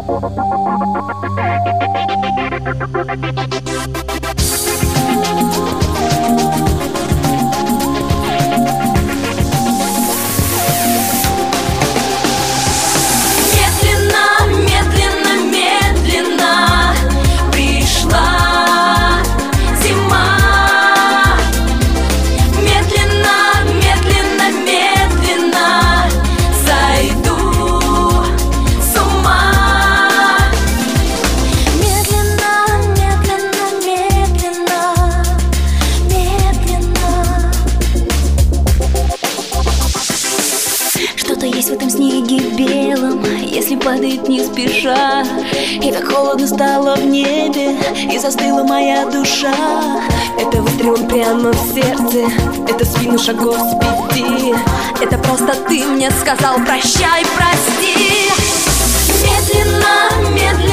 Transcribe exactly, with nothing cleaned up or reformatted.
Есть в этом снеге белом, если падает не спеша. И так холодно стало в небе, и застыла моя душа. Это выстрелом прямо в сердце, это спину шагов с пяти. Это просто ты мне сказал прощай, прости. Медленно, медленно